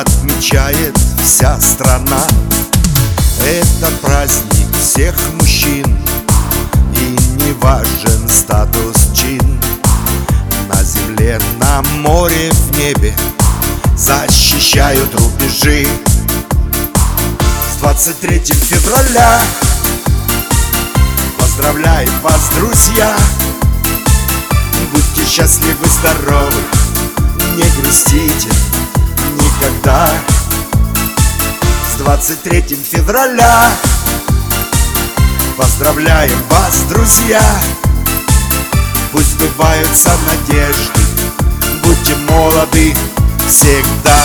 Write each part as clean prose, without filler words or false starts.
отмечает вся страна. Это праздник всех мужчин, и не важен статус, чин. На земле, на море, в небе защищают рубежи. С 23 февраля поздравляем вас, друзья! Будьте счастливы, здоровы, не грустите никогда. С 23 февраля поздравляем вас, друзья! Пусть сбываются надежды, будьте молоды всегда.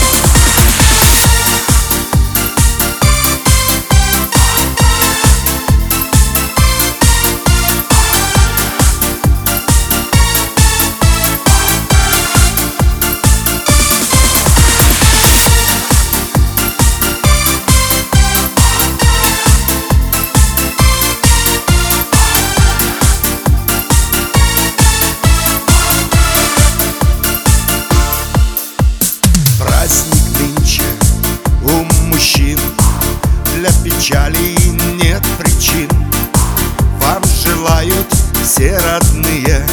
Праздник нынче у мужчин, для печали нет причин. Вам желают все родные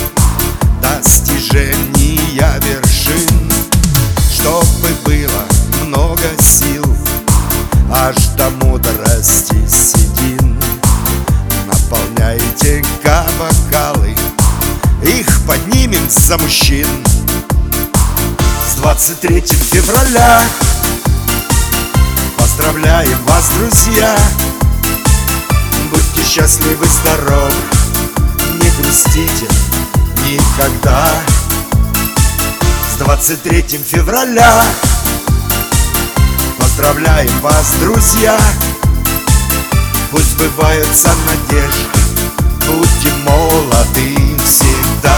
достижения вершин, чтобы было много сил, аж до мудрости седин. Наполняйте бокалы, их поднимем за мужчин. С 23 февраля поздравляем вас, друзья! Будьте счастливы, здоровы, не грустите никогда. С 23 февраля поздравляем вас, друзья! Пусть сбываются надежды, будьте молоды всегда.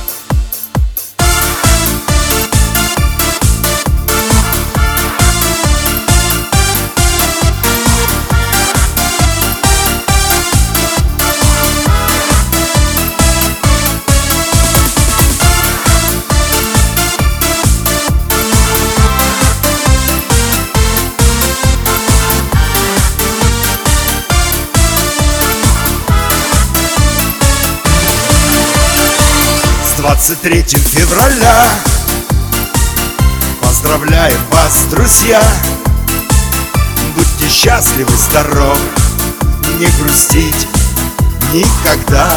С 23 февраля поздравляем вас, друзья! Будьте счастливы, здоровы, не грустите никогда.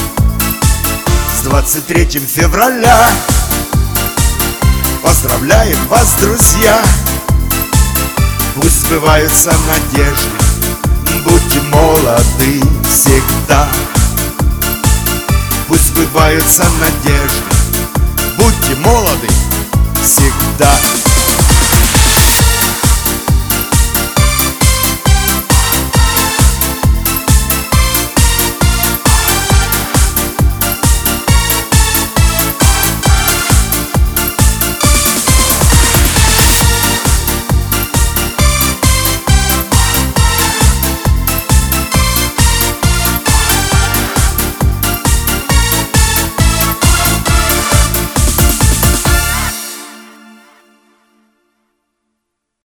С 23 февраля поздравляем вас, друзья! Пусть сбываются надежды, будьте молоды всегда. Пусть сбываются надежды, будьте молоды всегда.